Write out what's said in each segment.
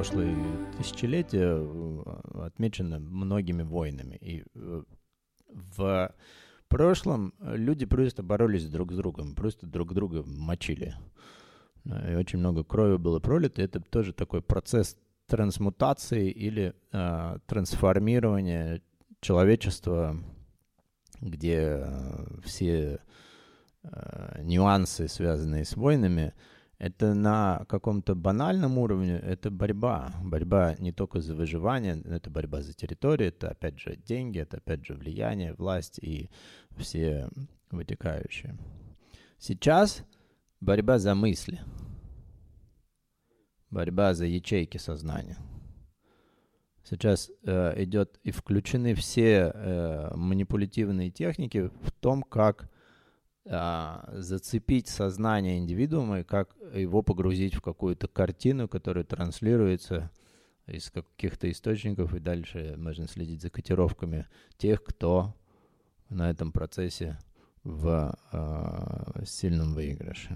прошлые тысячелетия отмечено многими войнами. И в прошлом люди просто боролись друг с другом, просто друг друга мочили. И очень много крови было пролито. Это тоже такой процесс трансмутации или трансформирования человечества, где все нюансы, связанные с войнами, это на каком-то банальном уровне, это борьба. Борьба не только за выживание, это борьба за территорию, это опять же деньги, это опять же влияние, власть и все вытекающие. Сейчас борьба за мысли, борьба за ячейки сознания. Сейчас идет и включены все манипулятивные техники в том, как зацепить сознание индивидуума и как его погрузить в какую-то картину, которая транслируется из каких-то источников, и дальше можно следить за котировками тех, кто на этом процессе в сильном выигрыше.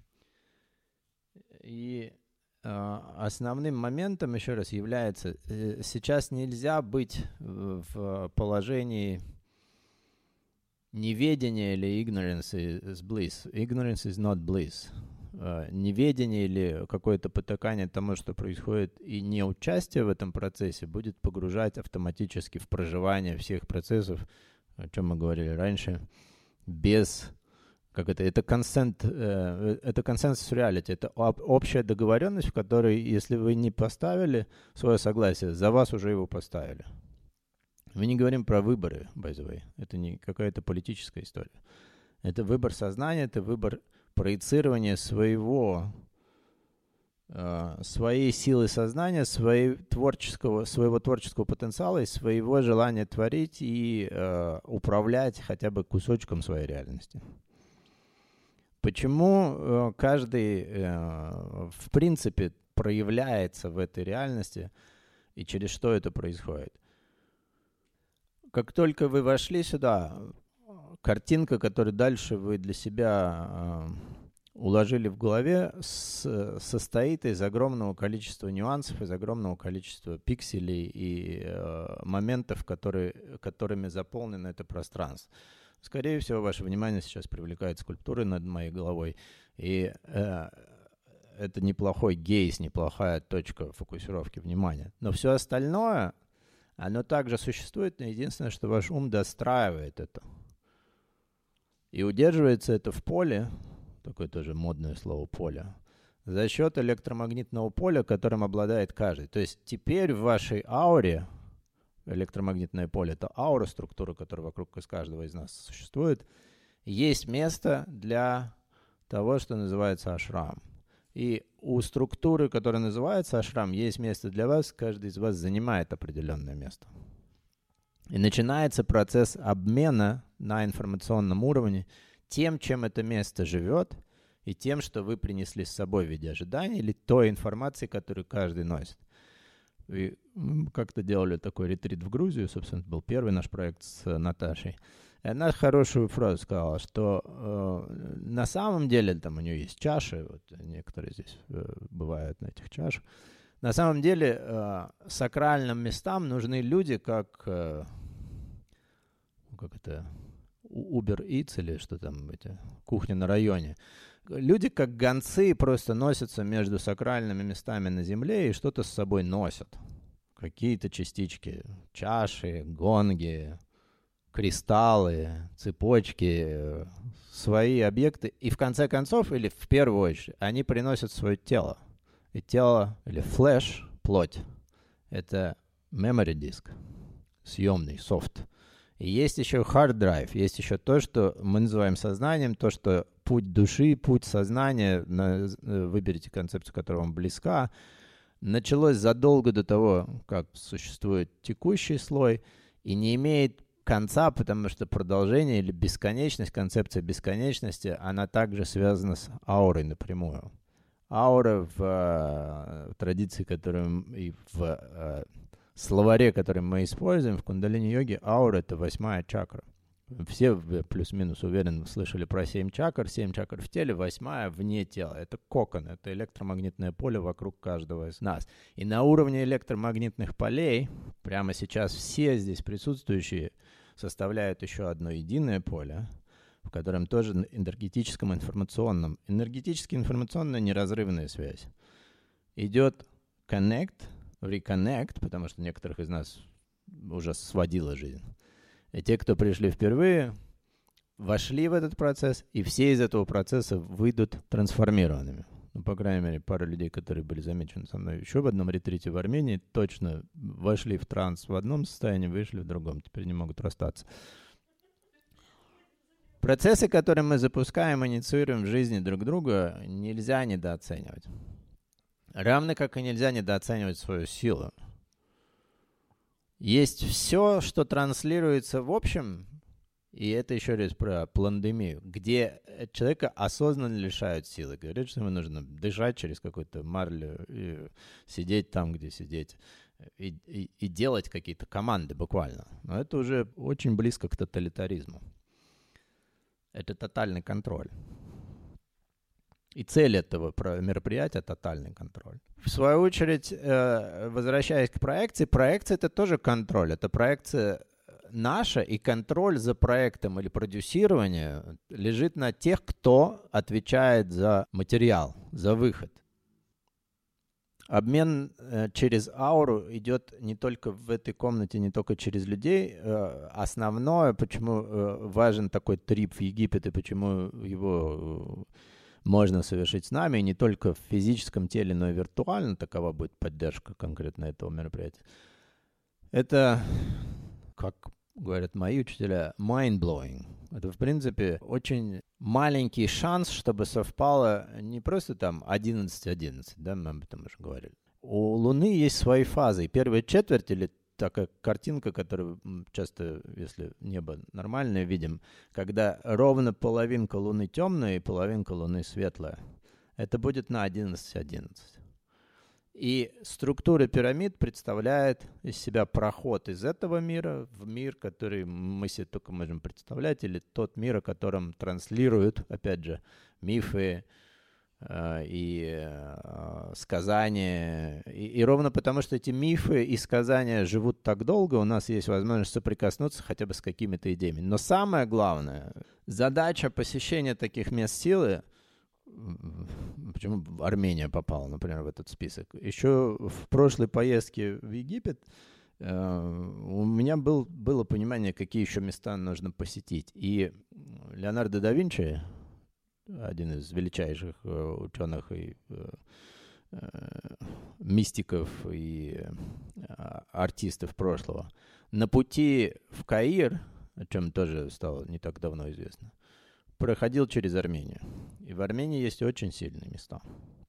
И основным моментом, еще раз, является, сейчас нельзя быть в положении неведение или ignorance is bliss. Ignorance is not bliss. Неведение или какое-то потакание тому, что происходит, и неучастие в этом процессе будет погружать автоматически в проживание всех процессов, о чем мы говорили раньше, без... это консенсус реалити, это общая договоренность, в которой, если вы не поставили свое согласие, за вас уже его поставили. Мы не говорим про выборы, by the way. Это не какая-то политическая история. Это выбор сознания, это выбор проецирования своей силы сознания, своего творческого потенциала и своего желания творить и управлять хотя бы кусочком своей реальности. Почему каждый, в принципе, проявляется в этой реальности и через что это происходит? Как только вы вошли сюда, картинка, которую дальше вы для себя уложили в голове, состоит из огромного количества нюансов, из огромного количества пикселей и моментов, которыми заполнено это пространство. Скорее всего, ваше внимание сейчас привлекает скульптуры над моей головой, и это неплохой гейз, неплохая точка фокусировки внимания. Но все остальное... Оно также существует, но единственное, что ваш ум достраивает это. И удерживается это в поле, такое тоже модное слово «поле», за счет электромагнитного поля, которым обладает каждый. То есть теперь в вашей ауре, электромагнитное поле — это аура, структура, которая вокруг каждого из нас существует, есть место для того, что называется ашрам. И у структуры, которая называется ашрам, есть место для вас, каждый из вас занимает определенное место. И начинается процесс обмена на информационном уровне тем, чем это место живет, и тем, что вы принесли с собой в виде ожидания, или той информации, которую каждый носит. И мы как-то делали такой ретрит в Грузию, собственно, это был первый наш проект с Наташей. И она хорошую фразу сказала, что на самом деле, там у нее есть чаши, вот некоторые здесь бывают на этих чашах, на самом деле сакральным местам нужны люди, как это, Uber Eats или что там, кухня на районе. Люди, как гонцы, просто носятся между сакральными местами на земле и что-то с собой носят. Какие-то частички, чаши, гонги, кристаллы, цепочки, свои объекты. И в конце концов, или в первую очередь, они приносят свое тело. И тело, или флеш, плоть, это memory disk, съемный софт. И есть еще hard drive, есть еще то, что мы называем сознанием, то, что путь души, путь сознания, выберите концепцию, которая вам близка, началось задолго до того, как существует текущий слой, и не имеет конца, потому что продолжение или бесконечность, концепция бесконечности, она также связана с аурой напрямую. Аура в традиции, которую и в словаре, который мы используем в кундалини-йоге, аура — это 8-я чакра. Все плюс-минус уверенно слышали про 7 чакр. 7 чакр в теле, 8 вне тела. Это кокон, это электромагнитное поле вокруг каждого из нас. И на уровне электромагнитных полей прямо сейчас все здесь присутствующие составляют еще одно единое поле, в котором тоже энергетическом информационном. Энергетически информационная неразрывная связь. Идет connect, reconnect, потому что некоторых из нас уже сводила жизнь. И те, кто пришли впервые, вошли в этот процесс, и все из этого процесса выйдут трансформированными. Ну, по крайней мере, пара людей, которые были замечены со мной еще в одном ретрите в Армении, точно вошли в транс в одном состоянии, вышли в другом, теперь не могут расстаться. Процессы, которые мы запускаем, инициируем в жизни друг друга, нельзя недооценивать. Равно как и нельзя недооценивать свою силу. Есть все, что транслируется в общем, и это еще раз про пандемию, где человека осознанно лишают силы. Говорят, что ему нужно дышать через какую-то марлю, и сидеть там, где сидеть, и делать какие-то команды буквально. Но это уже очень близко к тоталитаризму. Это тотальный контроль. И цель этого мероприятия — тотальный контроль. В свою очередь, возвращаясь к проекции, проекция — это тоже контроль. Это проекция наша, и контроль за проектом или продюсирование лежит на тех, кто отвечает за материал, за выход. Обмен через ауру идет не только в этой комнате, не только через людей. Основное, почему важен такой трип в Египет и почему его можно совершить с нами, и не только в физическом теле, но и виртуально, такова будет поддержка конкретно этого мероприятия. Это, как говорят мои учителя, mind-blowing. Это, в принципе, очень маленький шанс, чтобы совпало не просто там 11-11, да, мы об этом уже говорили. У Луны есть свои фазы. И первая четверть, или такая картинка, которую часто, если небо нормальное, видим, когда ровно половинка Луны темная и половинка Луны светлая. Это будет на 11-11. И структура пирамид представляет из себя проход из этого мира в мир, который мы себе только можем представлять, или тот мир, о котором транслируют, опять же, мифы, и сказания. И ровно потому, что эти мифы и сказания живут так долго, у нас есть возможность соприкоснуться хотя бы с какими-то идеями. Но самое главное, задача посещения таких мест силы, почему Армения попала, например, в этот список. Еще в прошлой поездке в Египет у меня было понимание, какие еще места нужно посетить. И Леонардо да Винчи, один из величайших ученых и мистиков и артистов прошлого, на пути в Каир, о чем тоже стало не так давно известно, проходил через Армению. И в Армении есть очень сильные места.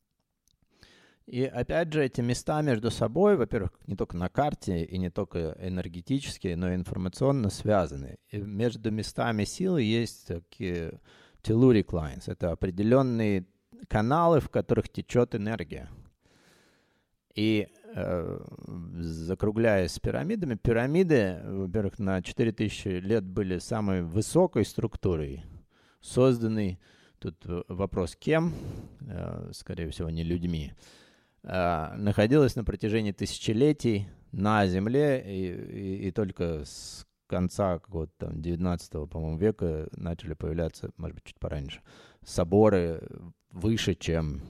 И опять же, эти места между собой, во-первых, не только на карте и не только энергетически, но и информационно связаны. И между местами силы есть такие telluric lines. Это определенные каналы, в которых течет энергия. И закругляясь с пирамидами, пирамиды, во-первых, на 4000 лет были самой высокой структурой, созданной, тут вопрос кем, скорее всего, не людьми, находилась на протяжении тысячелетий на Земле, и только с конца какого-то там 19-го, по-моему, века начали появляться, может быть, чуть пораньше, соборы выше, чем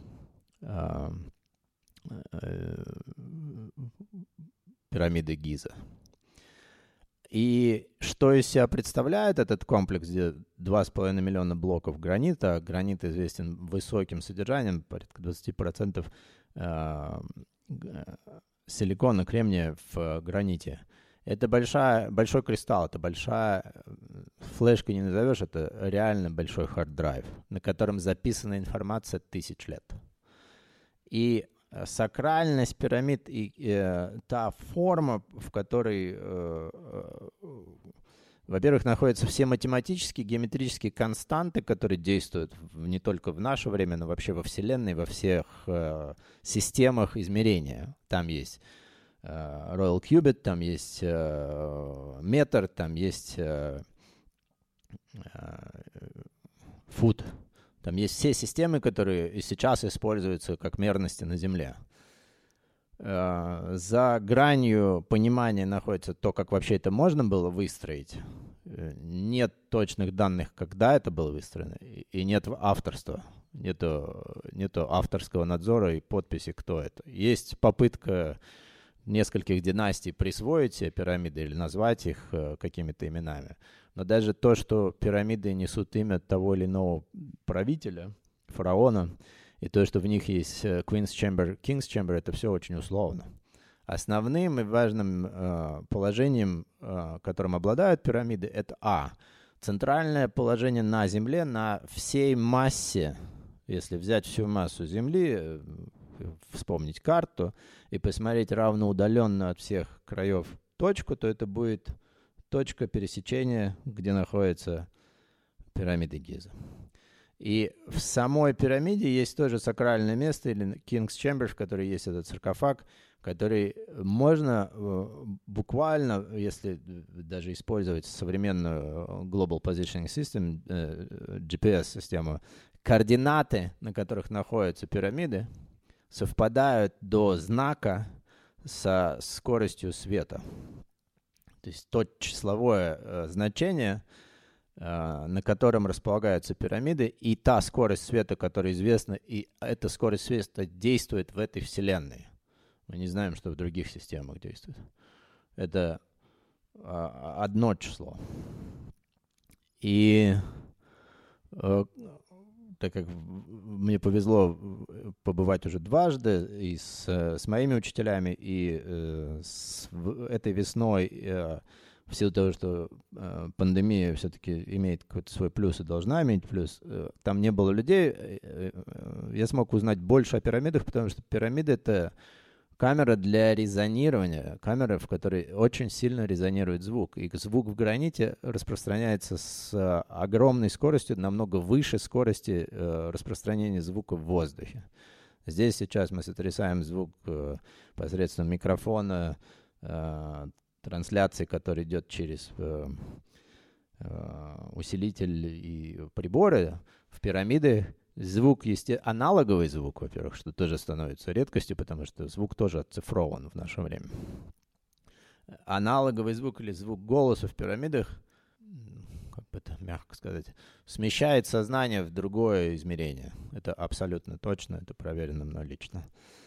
пирамиды Гиза. И что из себя представляет этот комплекс, где 2,5 миллиона блоков гранита, гранит известен высоким содержанием, порядка 20% силикона, кремния в граните. Это большой кристалл, это большая, флешкой не назовешь, это реально большой хард-драйв, на котором записана информация 1000 лет. И сакральность пирамид и та форма, в которой, во-первых, находятся все математические, геометрические константы, которые действуют не только в наше время, но вообще во Вселенной, во всех системах измерения. Там есть Royal Cubit, там есть метр, там есть фут. Там есть все системы, которые и сейчас используются как мерности на Земле. За гранью понимания находится то, как вообще это можно было выстроить. Нет точных данных, когда это было выстроено, и нет авторства. Нету авторского надзора и подписи, кто это. Есть попытка нескольких династий присвоить себе пирамиды или назвать их какими-то именами. Но даже то, что пирамиды несут имя того или иного правителя, фараона, и то, что в них есть Queen's Chamber, King's Chamber, это все очень условно. Основным и важным положением, которым обладают пирамиды, это центральное положение на Земле, на всей массе. Если взять всю массу Земли, вспомнить карту и посмотреть равноудаленно от всех краев точку, то это будет точка пересечения, где находится пирамида Гиза. И в самой пирамиде есть тоже сакральное место, или King's Chamber, в которой есть этот саркофаг, который можно буквально, если даже использовать современную Global Positioning System, GPS-систему, координаты, на которых находятся пирамиды, совпадают до знака со скоростью света. То есть то числовое значение, на котором располагаются пирамиды, и та скорость света, которая известна, и эта скорость света действует в этой Вселенной. Мы не знаем, что в других системах действует. Это одно число. И так как мне повезло побывать уже дважды и с моими учителями, и этой весной, в силу того, что пандемия все-таки имеет какой-то свой плюс и должна иметь плюс, там не было людей, я смог узнать больше о пирамидах, потому что пирамиды — это камера для резонирования, камера, в которой очень сильно резонирует звук. И звук в граните распространяется с огромной скоростью, намного выше скорости распространения звука в воздухе. Здесь сейчас мы сотрясаем звук посредством микрофона, трансляции, который идет через усилитель и приборы. В пирамиды звук есть аналоговый звук, во-первых, что тоже становится редкостью, потому что звук тоже оцифрован в наше время. Аналоговый звук или звук голоса в пирамидах, как бы это мягко сказать, смещает сознание в другое измерение. Это абсолютно точно, это проверено мной лично.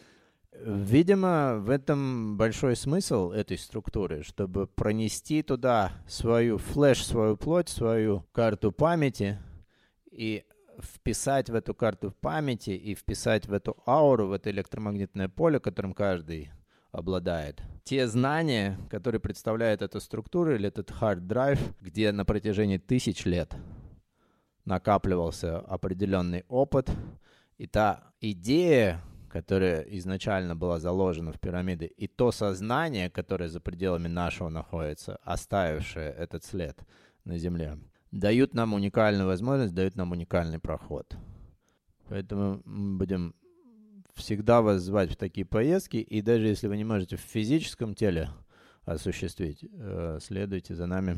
Видимо, в этом большой смысл этой структуры, чтобы пронести туда свою свою плоть, свою карту памяти и вписать в эту карту памяти и вписать в эту ауру, в это электромагнитное поле, которым каждый обладает, те знания, которые представляет эта структура или этот hard drive, где на протяжении 1000 лет накапливался определенный опыт, и та идея, которая изначально была заложена в пирамиды, и то сознание, которое за пределами нашего находится, оставившее этот след на Земле, дают нам уникальную возможность, дают нам уникальный проход. Поэтому мы будем всегда вас звать в такие поездки, и даже если вы не можете в физическом теле осуществить, следуйте за нами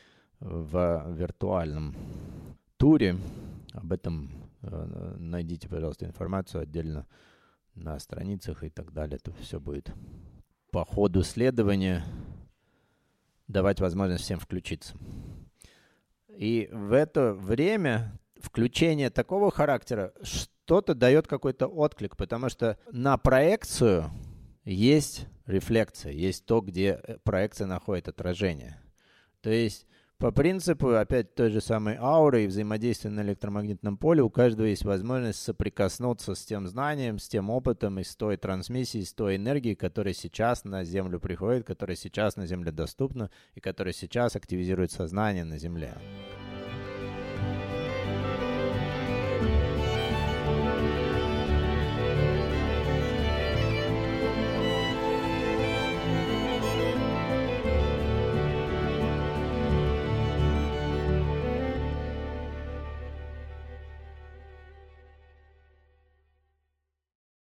в виртуальном туре. Об этом найдите, пожалуйста, информацию отдельно на страницах и так далее. Это все будет по ходу следования давать возможность всем включиться. И в это время включение такого характера что-то дает какой-то отклик, потому что на проекцию есть рефлекция, есть то, где проекция находит отражение. То есть по принципу, опять той же самой ауры и взаимодействия на электромагнитном поле, у каждого есть возможность соприкоснуться с тем знанием, с тем опытом и с той трансмиссией, с той энергией, которая сейчас на Землю приходит, которая сейчас на Земле доступна и которая сейчас активизирует сознание на Земле.